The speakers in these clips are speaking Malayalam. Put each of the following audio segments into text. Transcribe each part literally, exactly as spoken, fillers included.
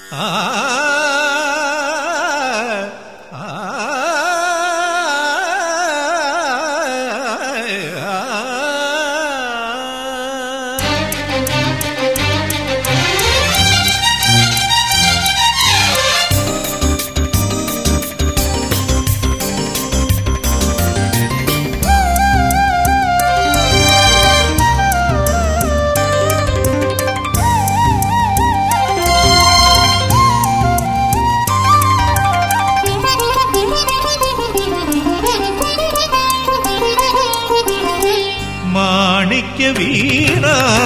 വീണ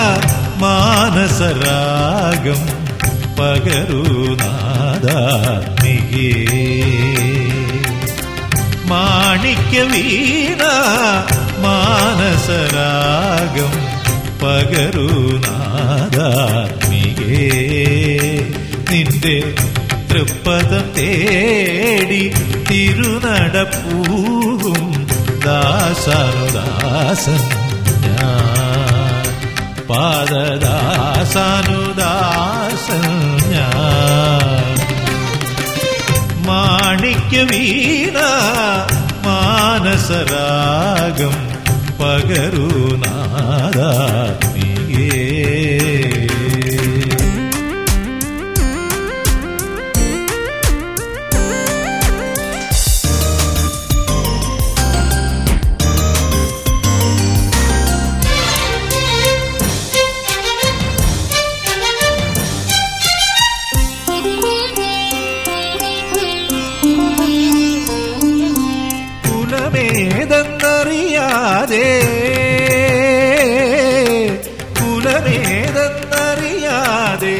മാനസരാഗം പകരുനാദാത്മികേ മാണിക്യ വീണ മാനസരാഗം പകരുനാദാത്മികേ നിന്റെ തൃപ്പദം തേടി തിരുനടപ്പൂവും ദാസാനുദാസൻ പാദദാസാനുദാസൻ ഞാൻ മാണിക്യ വീണ മാനസരാഗം പകരുനാദാത്മികേ കുലമേതെന്നറിയാതെ കുലമേതെന്നറിയാതെ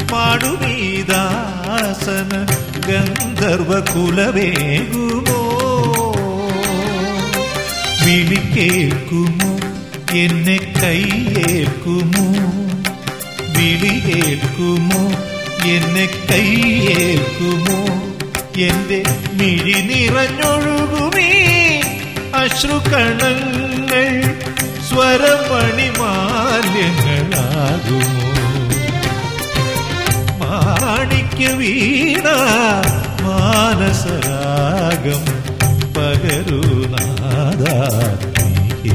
പാടുമീദാസന ഗന്ധർവ കുലമേകുമോ വിളിക്കേൽക്കുമോ എന്നെ കൈയേൽക്കുമോ വിളിയേൽക്കുമോ എന്നെ കൈയേൽക്കുമോ എന്റെ മിഴി നിറഞ്ഞൊഴുകുമേ അശ്രുകണങ്ങൾ സ്വരമണിമാല്യങ്ങളാകുമോ മാണിക്യ വീണ മാനസരാഗം പകരുനാദാത്മികേ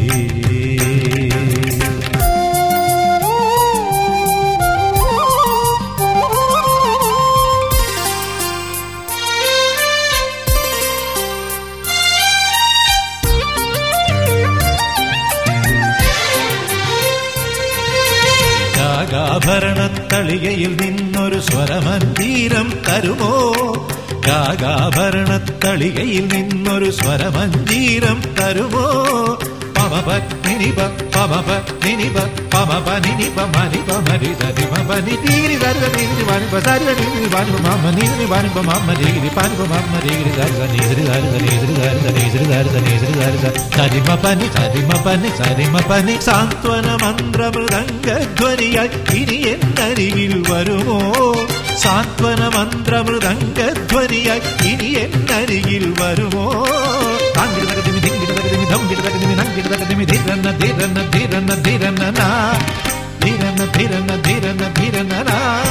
ഗാഗാഭരണത്തളികയിൽ നിന്നൊരു സ്വരമഞ്ജീരം തരുമോ ഗാഗാഭരണത്തളികയിൽ നിന്നൊരു സ്വരമഞ്ജീരം തരുമോ പമപ നിനിപ പമപ നിനിപ പമപ നിനിപ മനിപ മരി സരിമ പനി തീരി ദർഗ നീരി വാനിപ സരിവ നീരി വാനിപ മമ്മ നീരി വാനിപ മമ്മ നീരി പാനിപ മമ്മ നീരി ദർഗ നീരി ദർഗ നീരി ദർഗ നീരി ദർഗ നീരി ദർഗ സരിമ പനി സരിമ പനി സരിമ പനി സാന്ത്വന മന്ത്ര മൃദംഗധ്വനിയായി ഇനി എന്നരികിൽ വരുമോ സാന്ത്വന മന്ത്ര മൃദംഗധ്വനിയായി ഇനി എന്നരികിൽ വരുമോ താങ്കിടതകതിമി ധിങ്കിടതകതിമി ധംകിടതകതിമി നങ്കിടതകതിമി ധിരന്ന ധിരന്ന ധിരന്ന ധിരന്ന നാ ധിരന്ന ധിരന്ന ധിരന്ന ധിരന്ന നാ